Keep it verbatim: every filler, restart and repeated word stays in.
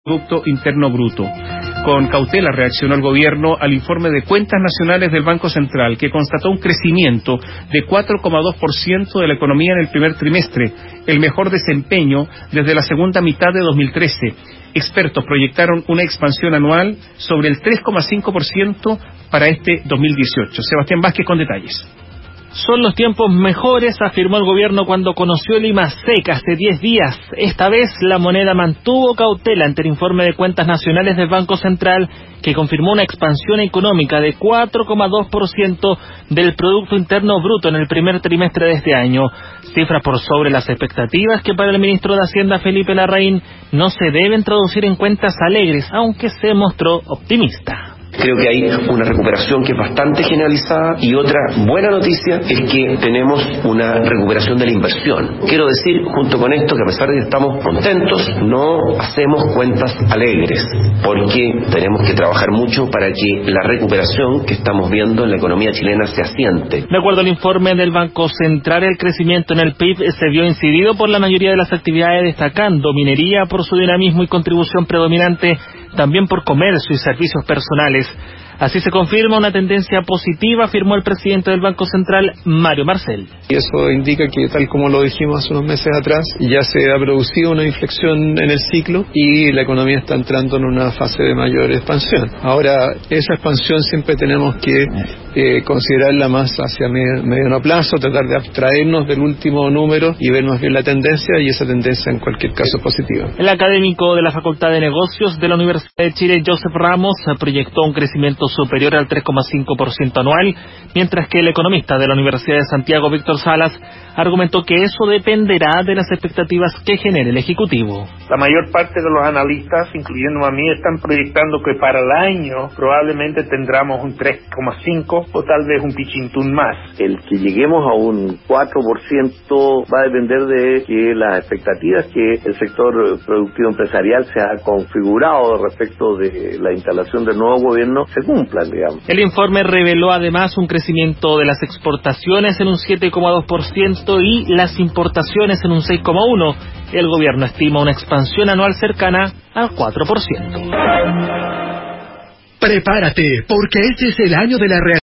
Producto Interno Bruto. Con cautela reaccionó el gobierno al informe de cuentas nacionales del Banco Central, que constató un crecimiento de cuatro coma dos por ciento de la economía en el primer trimestre, el mejor desempeño desde la segunda mitad de dos mil trece. Expertos proyectaron una expansión anual sobre el tres coma cinco por ciento para este dos mil dieciocho. Sebastián Vázquez con detalles. Son los tiempos mejores, afirmó el gobierno cuando conoció el IMASEC hace diez días. Esta vez la moneda mantuvo cautela ante el informe de cuentas nacionales del Banco Central, que confirmó una expansión económica de cuatro coma dos por ciento del Producto Interno Bruto en el primer trimestre de este año. Cifras por sobre las expectativas que para el ministro de Hacienda, Felipe Larraín, no se deben traducir en cuentas alegres, aunque se mostró optimista. Creo que hay una recuperación que es bastante generalizada, y otra buena noticia es que tenemos una recuperación de la inversión. Quiero decir, junto con esto, que a pesar de que estamos contentos, no hacemos cuentas alegres, porque tenemos que trabajar mucho para que la recuperación que estamos viendo en la economía chilena se asiente. De acuerdo al informe del Banco Central, el crecimiento en el P I B se vio incidido por la mayoría de las actividades, destacando minería por su dinamismo y contribución predominante, también por comercio y servicios personales. Así se confirma una tendencia positiva, afirmó el presidente del Banco Central, Mario Marcel. Y eso indica que, tal como lo dijimos hace unos meses atrás, ya se ha producido una inflexión en el ciclo y la economía está entrando en una fase de mayor expansión. Ahora, esa expansión siempre tenemos que eh, considerarla más hacia med- mediano plazo, tratar de abstraernos del último número y ver más bien la tendencia, y esa tendencia en cualquier caso es positiva. El académico de la Facultad de Negocios de la Universidad de Chile, Joseph Ramos, proyectó un crecimiento superior al tres coma cinco por ciento anual, mientras que el economista de la Universidad de Santiago, Víctor Salas, argumentó que eso dependerá de las expectativas que genere el Ejecutivo. La mayor parte de los analistas, incluyendo a mí, están proyectando que para el año probablemente tendremos un tres coma cinco o tal vez un pichintún más. El que lleguemos a un cuatro por ciento va a depender de que las expectativas que el sector productivo empresarial se ha configurado respecto de la instalación del nuevo gobierno se cumplan, digamos. El informe reveló además un crecimiento de las exportaciones en un siete coma dos por ciento y las importaciones en un seis coma uno por ciento. El gobierno estima una expansión anual cercana al cuatro por ciento. Prepárate, porque este es el año de la reacción.